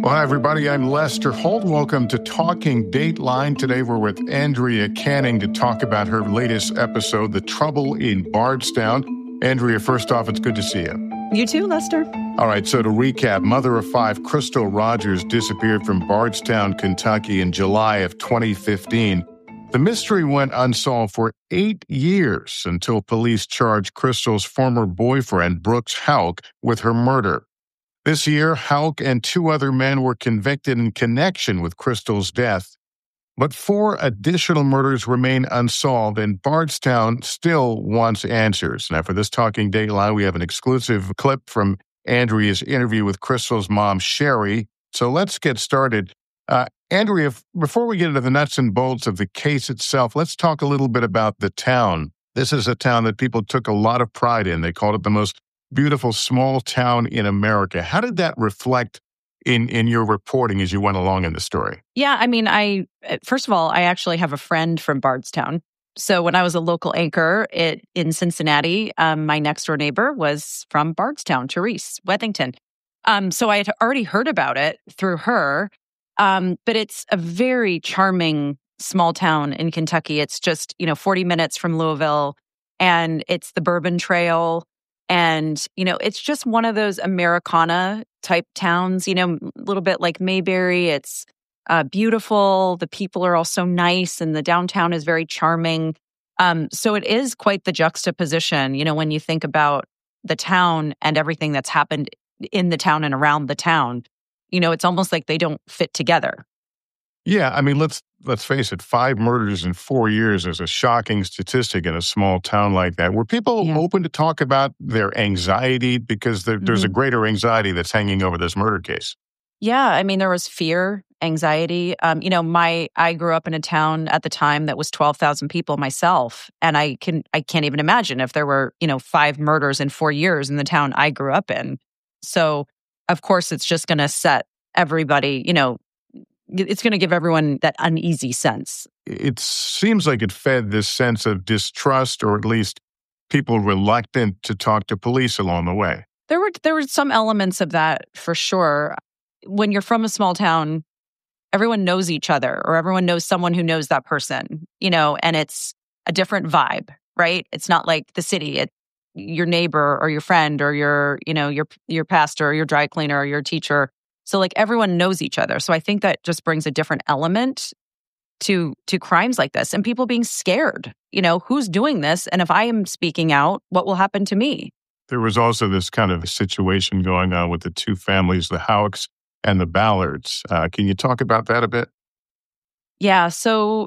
Well, hi, everybody. I'm Lester Holt. Welcome to Talking Dateline. Today, we're with Andrea Canning to talk about her latest episode, The Trouble in Bardstown. Andrea, first off, it's good to see you. You too, Lester. All right, so to recap, mother of five, Crystal Rogers, disappeared from Bardstown, Kentucky in July of 2015. The mystery went unsolved for 8 years until police charged Crystal's former boyfriend, Brooks Houck, with her murder. This year, Houck and 2 other men were convicted in connection with Crystal's death, but 4 additional murders remain unsolved, and Bardstown still wants answers. Now, for this Talking Dateline, we have an exclusive clip from Andrea's interview with Crystal's mom, Sherry. So let's get started. Andrea, before we get into the nuts and bolts of the case itself, let's talk a little bit about the town. This is a town that people took a lot of pride in. They called it the most beautiful small town in America. How did that reflect in your reporting as you went along in the story? Yeah, I mean, first of all, I actually have a friend from Bardstown. So when I was a local anchor in Cincinnati, my next door neighbor was from Bardstown, Therese Wethington. So I had already heard about it through her. But it's a very charming small town in Kentucky. It's just, 40 minutes from Louisville, and it's the Bourbon Trail. And, it's just one of those Americana type towns, a little bit like Mayberry. It's beautiful. The people are also nice, and the downtown is very charming. So it is quite the juxtaposition, when you think about the town and everything that's happened in the town and around the town. It's almost like they don't fit together. Yeah, I mean, let's face it, 5 murders in 4 years is a shocking statistic in a small town like that. Were people open to talk about their anxiety? Because there's a greater anxiety that's hanging over this murder case. Yeah, I mean, there was fear, anxiety. I grew up in a town at the time that was 12,000 people myself, and I can't even imagine if there were 5 murders in 4 years in the town I grew up in. So, of course, it's just going to set everybody, it's going to give everyone that uneasy sense. It seems like it fed this sense of distrust, or at least people reluctant to talk to police along the way. There were some elements of that for sure. When you're from a small town, everyone knows each other, or everyone knows someone who knows that person, and it's a different vibe, right? It's not like the city. It's your neighbor or your friend or your pastor or your dry cleaner or your teacher. So like everyone knows each other. So I think that just brings a different element to crimes like this, and people being scared. Who's doing this? And if I am speaking out, what will happen to me? There was also this kind of situation going on with the 2 families, the Houcks and the Ballards. Can you talk about that a bit? Yeah, so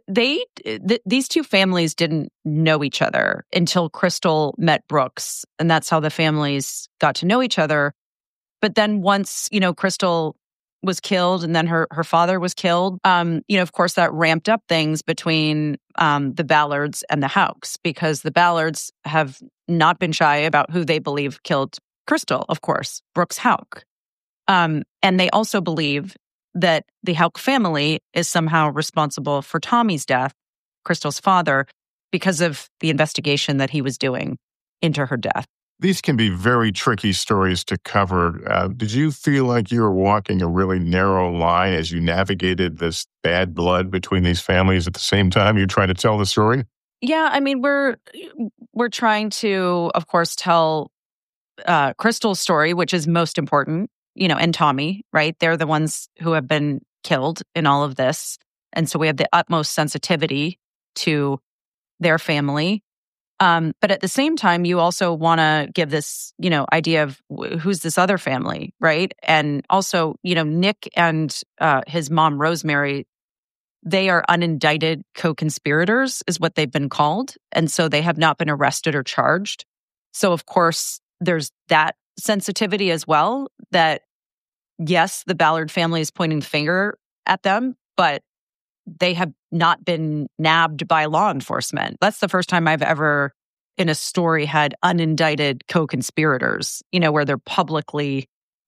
these 2 families didn't know each other until Crystal met Brooks, and that's how the families got to know each other. But then once, Crystal was killed and then her father was killed, of course that ramped up things between the Ballards and the Houcks, because the Ballards have not been shy about who they believe killed Crystal, of course, Brooks Houck. And they also believe that the Houck family is somehow responsible for Tommy's death, Crystal's father, because of the investigation that he was doing into her death. These can be very tricky stories to cover. Did you feel like you were walking a really narrow line as you navigated this bad blood between these families at the same time you're trying to tell the story? Yeah, I mean, we're trying to, of course, tell Crystal's story, which is most important, and Tommy, right? They're the ones who have been killed in all of this. And so we have the utmost sensitivity to their family. But at the same time, you also want to give this, idea of who's this other family, right? And also, Nick and his mom, Rosemary, they are unindicted co-conspirators is what they've been called. And so they have not been arrested or charged. So, of course, there's that sensitivity as well, that yes, the Ballard family is pointing the finger at them, but they have not been nabbed by law enforcement. That's the first time I've ever in a story had unindicted co-conspirators, where they're publicly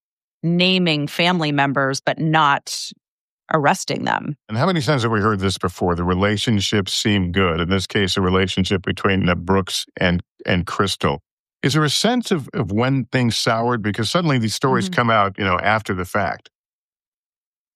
naming family members, but not arresting them. And how many times have we heard this before? The relationships seem good. In this case, a relationship between Brooks and Crystal. Is there a sense of when things soured? Because suddenly these stories come out, after the fact.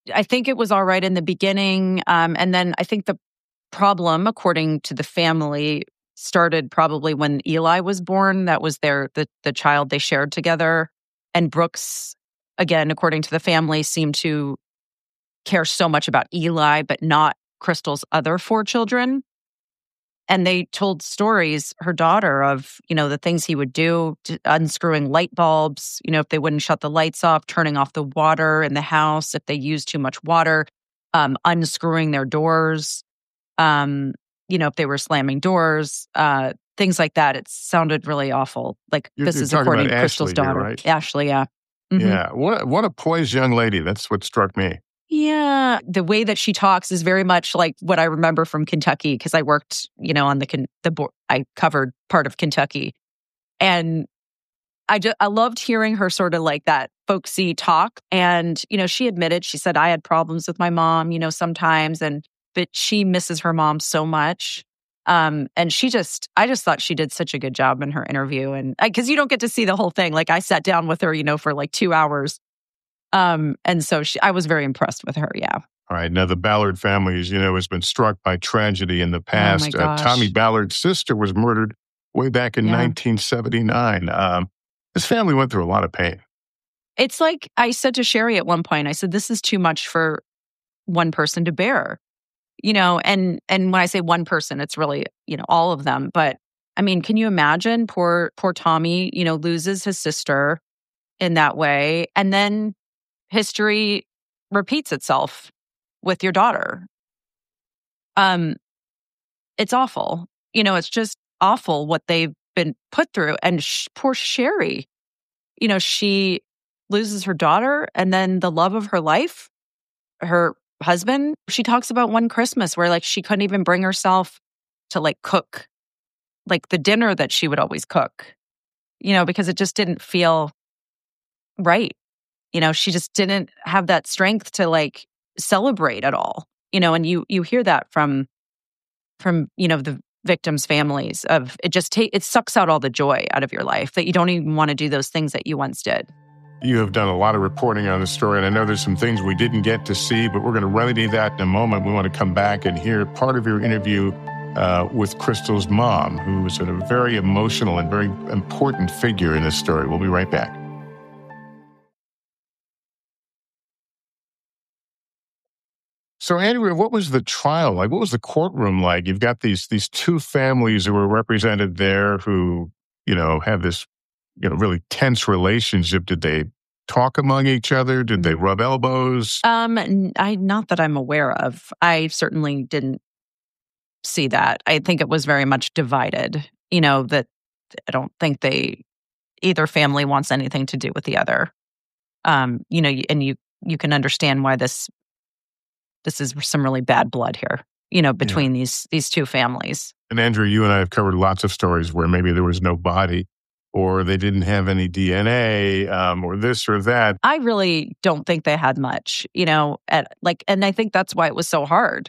I think it was all right in the beginning. And then I think the problem, according to the family, started probably when Eli was born. That was the child they shared together. And Brooks, again, according to the family, seemed to care so much about Eli, but not Crystal's other 4 children. And they told stories, her daughter, of, the things he would do, unscrewing light bulbs, if they wouldn't shut the lights off, turning off the water in the house if they used too much water, unscrewing their doors, if they were slamming doors, things like that. It sounded really awful. Like, this is according to Crystal's daughter. Right? Ashley, yeah. Mm-hmm. Yeah. What a poised young lady. That's what struck me. Yeah. The way that she talks is very much like what I remember from Kentucky, because I worked, on the board. I covered part of Kentucky. And I loved hearing her sort of like that folksy talk. And, she admitted, she said, I had problems with my mom, sometimes, but she misses her mom so much. And I just thought she did such a good job in her interview. And because you don't get to see the whole thing. Like, I sat down with her, for like 2 hours. And so I was very impressed with her. Yeah. All right. Now, the Ballard family, has been struck by tragedy in the past. Oh my gosh. Tommy Ballard's sister was murdered way back in 1979. This family went through a lot of pain. It's like I said to Sherry at one point, I said, this is too much for one person to bear, and when I say one person, it's really, all of them. But I mean, can you imagine poor Tommy, loses his sister in that way. And then history repeats itself with your daughter. It's awful. It's just awful what they've been put through. And poor Sherry, she loses her daughter and then the love of her life, her husband. She talks about one Christmas where like she couldn't even bring herself to like cook like the dinner that she would always cook, because it just didn't feel right. She just didn't have that strength to like celebrate at all, and you hear that from the victims' families of it just it sucks out all the joy out of your life that you don't even want to do those things that you once did. You have done a lot of reporting on this story, and I know there's some things we didn't get to see, but we're going to remedy that in a moment. We want to come back and hear part of your interview with Crystal's mom, who is a very emotional and very important figure in this story. We'll be right back. So, Andrea, what was the trial like? What was the courtroom like? You've got these 2 families who were represented there who, have this, really tense relationship. Did they talk among each other? Did they rub elbows? Not that I'm aware of. I certainly didn't see that. I think it was very much divided. That I don't think either family wants anything to do with the other. And you can understand why this is some really bad blood here, between these 2 families. And Andrea, you and I have covered lots of stories where maybe there was no body or they didn't have any DNA or this or that. I really don't think they had much, and I think that's why it was so hard.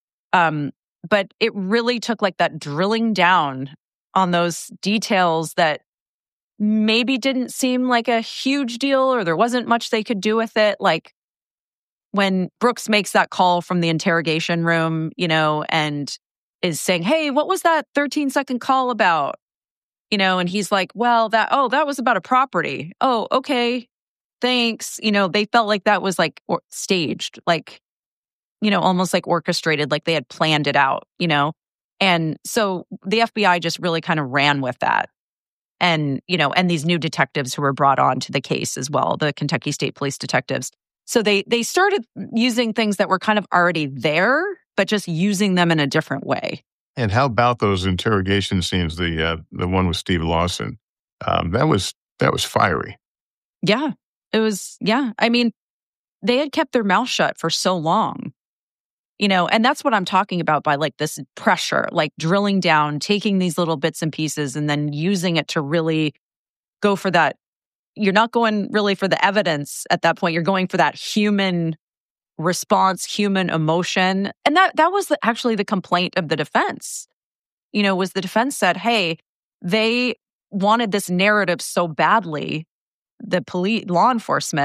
But it really took like that drilling down on those details that maybe didn't seem like a huge deal or there wasn't much they could do with it. Like, when Brooks makes that call from the interrogation room, and is saying, hey, what was that 13-second call about? And he's like, well, that was about a property. Oh, okay. Thanks. They felt like that was like staged, like, almost like orchestrated, like they had planned it out, And so the FBI just really kind of ran with that. And, and these new detectives who were brought on to the case as well, the Kentucky State Police detectives. So they started using things that were kind of already there, but just using them in a different way. And how about those interrogation scenes? The one with Steve Lawson, that was fiery. Yeah, it was. Yeah, I mean, they had kept their mouth shut for so long, and that's what I'm talking about by like this pressure, like drilling down, taking these little bits and pieces, and then using it to really go for that. You're not going really for the evidence at that point. You're going for that human response, human emotion. And that was actually the complaint of the defense, was the defense said, hey, they wanted this narrative so badly, the law enforcement,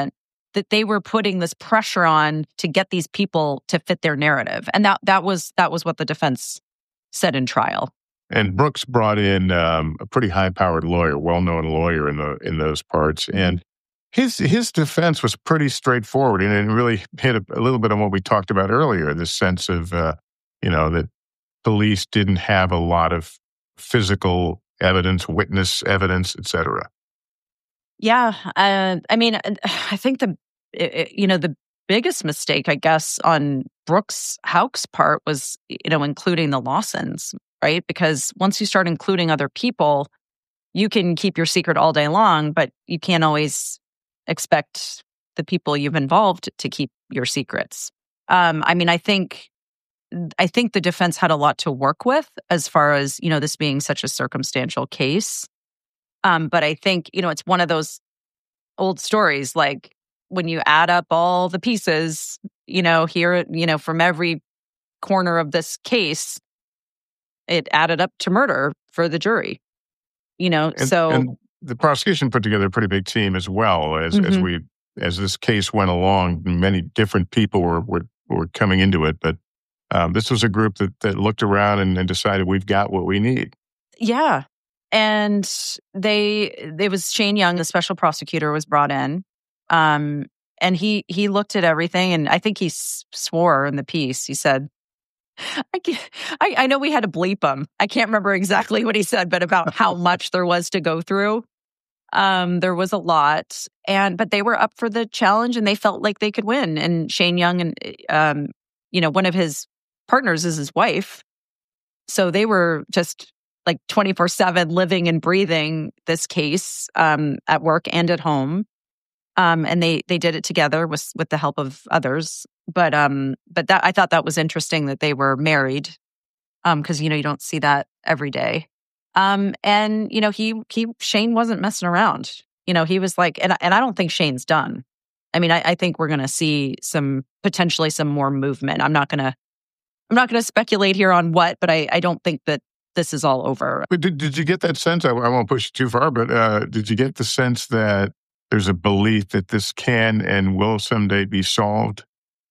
that they were putting this pressure on to get these people to fit their narrative. And that was what the defense said in trial. And Brooks brought in a pretty high-powered lawyer, well-known lawyer in those parts, and his defense was pretty straightforward, and it really hit a little bit on what we talked about earlier. This sense of that police didn't have a lot of physical evidence, witness evidence, etc. Yeah, I mean, I think the biggest mistake, I guess, on Brooks Houck's part was including the Lawsons. Right? Because once you start including other people, you can keep your secret all day long, but you can't always expect the people you've involved to keep your secrets. I mean, I think the defense had a lot to work with as far as, this being such a circumstantial case. But I think, it's one of those old stories, like when you add up all the pieces, here, from every corner of this case, it added up to murder for the jury, And the prosecution put together a pretty big team as well as this case went along. Many different people were coming into it, but this was a group that looked around and decided we've got what we need. Yeah, and it was Shane Young, the special prosecutor, was brought in, and he looked at everything, and I think he swore in the piece. He said, I know we had to bleep him. I can't remember exactly what he said, but about how much there was to go through. There was a lot, but they were up for the challenge and they felt like they could win. And Shane Young and, one of his partners is his wife. So they were just like 24/7 living and breathing this case, at work and at home. And they did it together with the help of others. But that, I thought that was interesting that they were married, because you don't see that every day. And Shane wasn't messing around. He was like, and I don't think Shane's done. I mean, I think we're going to see potentially some more movement. I'm not going to speculate here on what, but I don't think that this is all over. But did you get that sense? I won't push it too far, but did you get the sense that there's a belief that this can and will someday be solved?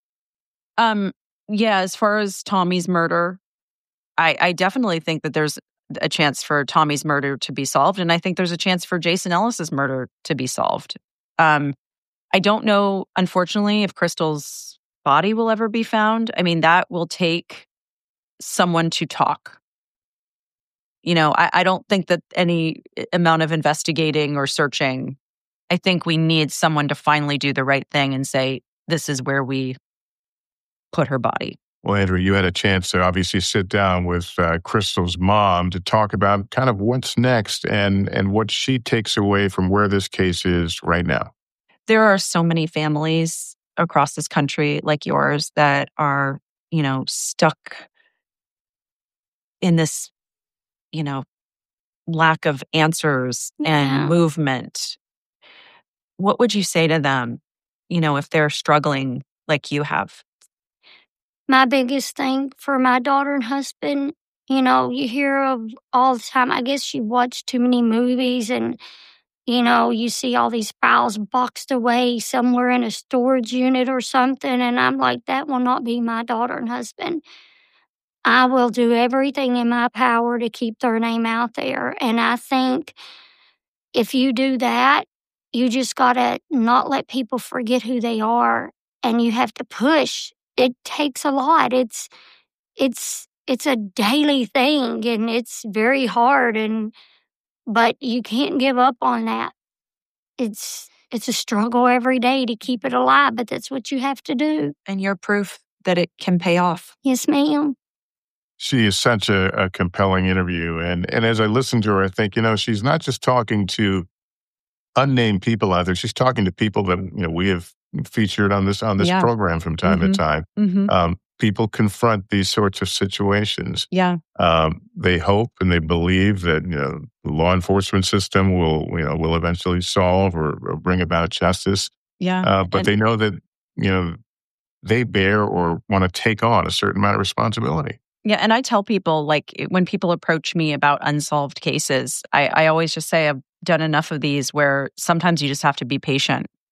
Yeah, as far as Tommy's murder, I definitely think that there's a chance for Tommy's murder to be solved, and I think there's a chance for Jason Ellis's murder to be solved. I don't know, unfortunately, if Crystal's body will ever be found. I mean, that will take someone to talk. I don't think that any amount of investigating or searching, I think we need someone to finally do the right thing and say, this is where we put her body. Well, Andrea, you had a chance to obviously sit down with Crystal's mom to talk about kind of what's next and what she takes away from where this case is right now. There are so many families across this country like yours that are, stuck in this, lack of answers and movement. What would you say to them, if they're struggling like you have? My biggest thing for my daughter and husband, you hear of all the time, I guess you watch too many movies and, you see all these files boxed away somewhere in a storage unit or something. And I'm like, that will not be my daughter and husband. I will do everything in my power to keep their name out there. And I think if you do that, you just got to not let people forget who they are. And you have to push. It takes a lot. It's a daily thing and it's very hard, but you can't give up on that. It's a struggle every day to keep it alive, but that's what you have to do. And you're proof that it can pay off. Yes, ma'am. She is such a compelling interview. And as I listen to her, I think, she's not just talking to unnamed people out there. She's talking to people that, we have featured on this program from time to time. Mm-hmm. People confront these sorts of situations. Yeah. They hope and they believe that, the law enforcement system will eventually solve or bring about justice. Yeah. But they know that, they bear or want to take on a certain amount of responsibility. Yeah. And I tell people, like, when people approach me about unsolved cases, I always just say I've done enough of these where sometimes you just have to be patient.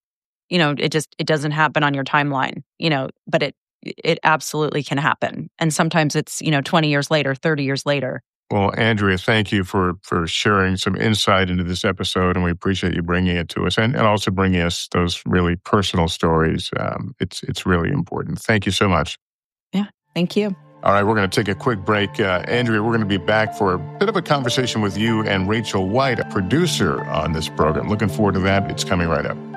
it doesn't happen on your timeline, but it absolutely can happen. And sometimes it's, 20 years later, 30 years later. Well, Andrea, thank you for sharing some insight into this episode, and we appreciate you bringing it to us and also bringing us those really personal stories. It's really important. Thank you so much. Yeah, thank you. All right, we're going to take a quick break. Andrea, we're going to be back for a bit of a conversation with you and Rachel White, a producer on this program. Looking forward to that. It's coming right up.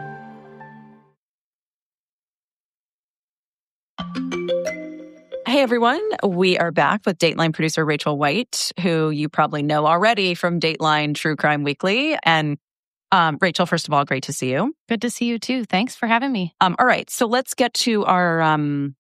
Hey, everyone. We are back with Dateline producer Rachel White, who you probably know already from Dateline True Crime Weekly. And Rachel, first of all, great to see you. Good to see you, too. Thanks for having me. All right. So let's get to our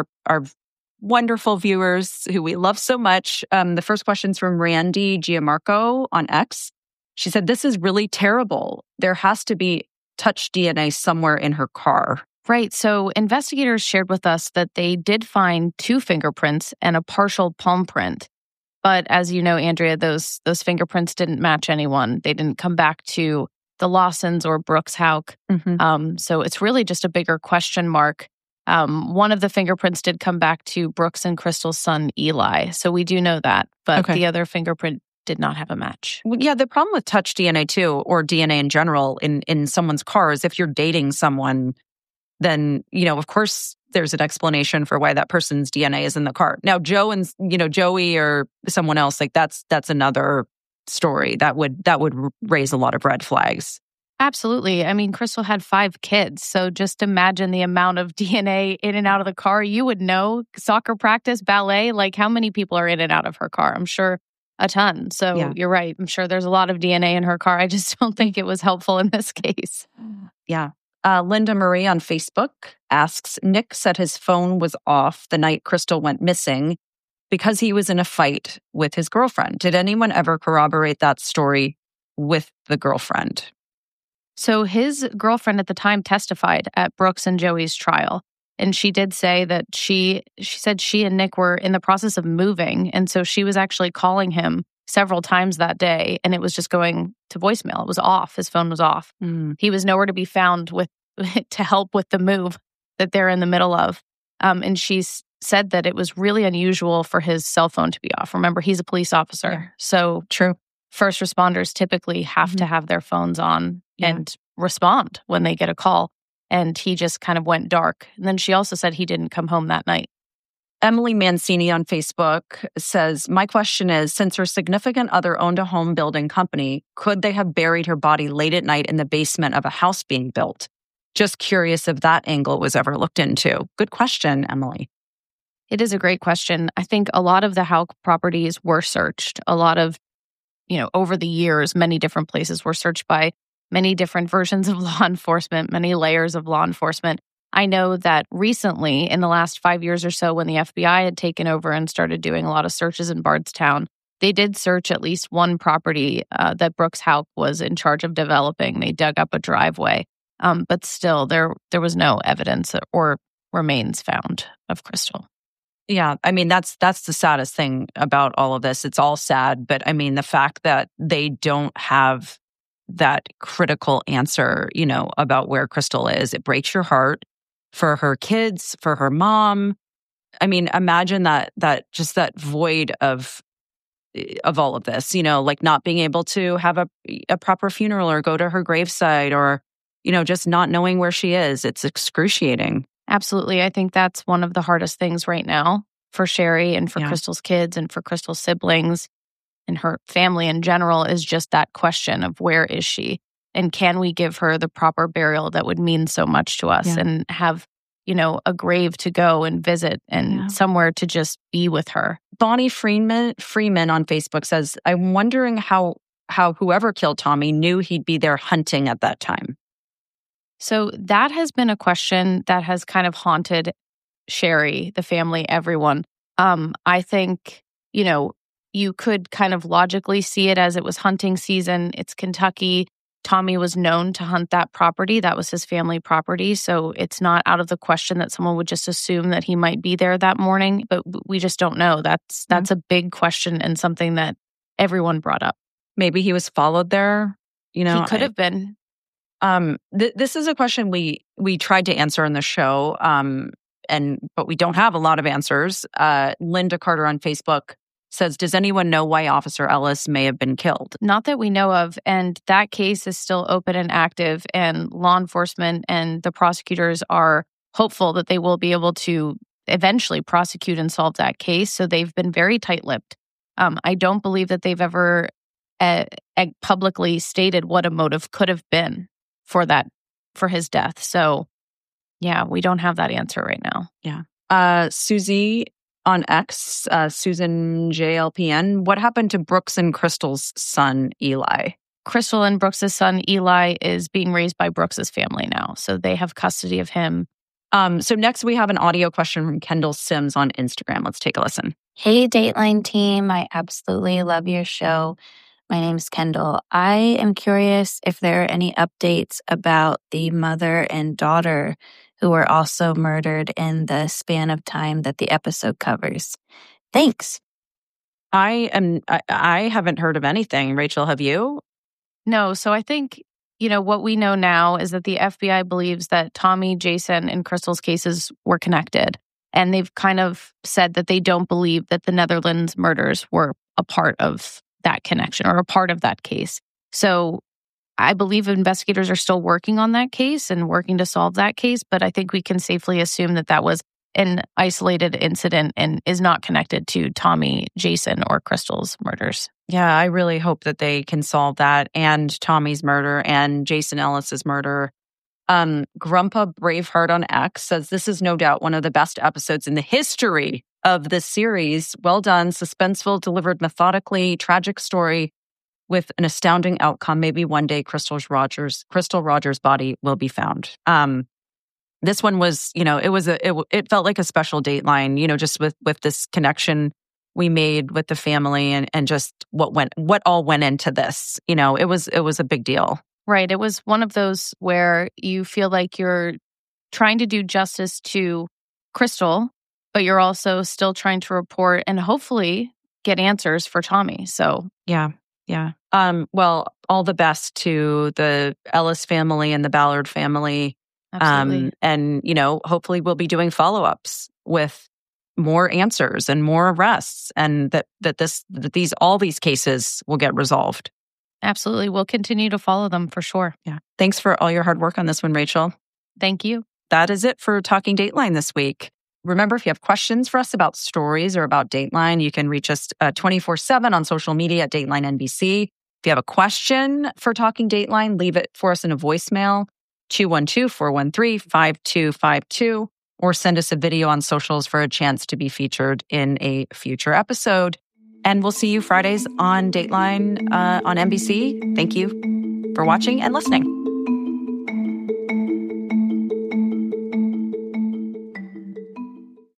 wonderful viewers who we love so much. The first question's from Randy Giamarco on X. She said, "This is really terrible. There has to be touch DNA somewhere in her car." Right. So investigators shared with us that they did find 2 fingerprints and a partial palm print. But as you know, Andrea, those fingerprints didn't match anyone. They didn't come back to the Lawsons or Brooks Houck. Mm-hmm. So it's really just a bigger question mark. One of the fingerprints did come back to Brooks and Crystal's son, Eli. So we do know that. But the other fingerprint did not have a match. Well, yeah, the problem with touch DNA too, or DNA in general in someone's car is if you're dating someone, then, of course, there's an explanation for why that person's DNA is in the car. Now, Joey or someone else, like that's another story that would raise a lot of red flags. Absolutely. I mean, Crystal had 5 kids. So just imagine the amount of DNA in and out of the car. You would know soccer practice, ballet, like how many people are in and out of her car? I'm sure a ton. So You're right. I'm sure there's a lot of DNA in her car. I just don't think it was helpful in this case. Yeah. Linda Marie on Facebook asks, "Nick said his phone was off the night Crystal went missing because he was in a fight with his girlfriend. Did anyone ever corroborate that story with the girlfriend?" So his girlfriend at the time testified at Brooks and Joey's trial. And she did say that she said she and Nick were in the process of moving. And so she was actually calling him several times that day, and it was just going to voicemail. It was off. His phone was off. He was nowhere to be found to help with the move that they're in the middle of. And she said that it was really unusual for his cell phone to be off. Remember, he's a police officer. Yeah. So true. First responders typically have to have their phones on and respond when they get a call. And he just kind of went dark. And then she also said he didn't come home that night. Emily Mancini on Facebook says, "My question is, since her significant other owned a home building company, could they have buried her body late at night in the basement of a house being built? Just curious if that angle was ever looked into." Good question, Emily. It is a great question. I think a lot of the Houck properties were searched. A lot of, over the years, many different places were searched by many different versions of law enforcement, many layers of law enforcement. I know that recently, in the last 5 years or so, when the FBI had taken over and started doing a lot of searches in Bardstown, they did search at least one property that Brooks Houck was in charge of developing. They dug up a driveway. But still, there was no evidence or remains found of Crystal. Yeah, I mean, that's the saddest thing about all of this. It's all sad, but I mean, the fact that they don't have that critical answer, about where Crystal is, it breaks your heart. For her kids, for her mom. I mean, imagine that just that void of all of this, like not being able to have a proper funeral or go to her gravesite or, just not knowing where she is. It's excruciating. Absolutely. I think that's one of the hardest things right now for Sherry and for Crystal's kids and for Crystal's siblings and her family in general is just that question of where is she? And can we give her the proper burial that would mean so much to us and have, a grave to go and visit and somewhere to just be with her? Bonnie Freeman on Facebook says, "I'm wondering how whoever killed Tommy knew he'd be there hunting at that time." So that has been a question that has kind of haunted Sherry, the family, everyone. I think, you could kind of logically see it as it was hunting season. It's Kentucky. Tommy was known to hunt that property. That was his family property. So it's not out of the question that someone would just assume that he might be there that morning. But we just don't know. That's a big question and something that everyone brought up. Maybe he was followed there. He could have been. This is a question we tried to answer in the show, but we don't have a lot of answers. Linda Carter on Facebook says, does anyone know why Officer Ellis may have been killed? Not that we know of. And that case is still open and active. And law enforcement and the prosecutors are hopeful that they will be able to eventually prosecute and solve that case. So they've been very tight-lipped. I don't believe that they've ever publicly stated what a motive could have been for his death. So yeah, we don't have that answer right now. Yeah. Susie on X, Susan JLPN, what happened to Brooks and Crystal's son, Eli? Crystal and Brooks' son, Eli, is being raised by Brooks' family now. So they have custody of him. So next we have an audio question from Kendall Sims on Instagram. Let's take a listen. Hey, Dateline team. I absolutely love your show. My name's Kendall. I am curious if there are any updates about the mother and daughter who were also murdered in the span of time that the episode covers. Thanks. I haven't heard of anything. Rachel, have you? No. So I think, what we know now is that the FBI believes that Tommy, Jason, and Crystal's cases were connected. And they've kind of said that they don't believe that the Netherlands murders were a part of that connection or a part of that case. So I believe investigators are still working on that case and working to solve that case, but I think we can safely assume that that was an isolated incident and is not connected to Tommy, Jason, or Crystal's murders. Yeah, I really hope that they can solve that and Tommy's murder and Jason Ellis's murder. Grumpa Braveheart on X says, this is no doubt one of the best episodes in the history of this series. Well done, suspenseful, delivered methodically, tragic story with an astounding outcome. Maybe one day Crystal Rogers' body will be found. This one was, it felt like a special Dateline, just with this connection we made with the family and just what all went into this. It was a big deal. Right. It was one of those where you feel like you're trying to do justice to Crystal, but you're also still trying to report and hopefully get answers for Tommy. So yeah. Well, all the best to the Ellis family and the Ballard family. Absolutely. And, hopefully we'll be doing follow-ups with more answers and more arrests and that all these cases will get resolved. Absolutely. We'll continue to follow them for sure. Yeah. Thanks for all your hard work on this one, Rachel. Thank you. That is it for Talking Dateline this week. Remember, if you have questions for us about stories or about Dateline, you can reach us 24/7 on social media at Dateline NBC. If you have a question for Talking Dateline, leave it for us in a voicemail, 212-413-5252, or send us a video on socials for a chance to be featured in a future episode. And we'll see you Fridays on Dateline on NBC. Thank you for watching and listening.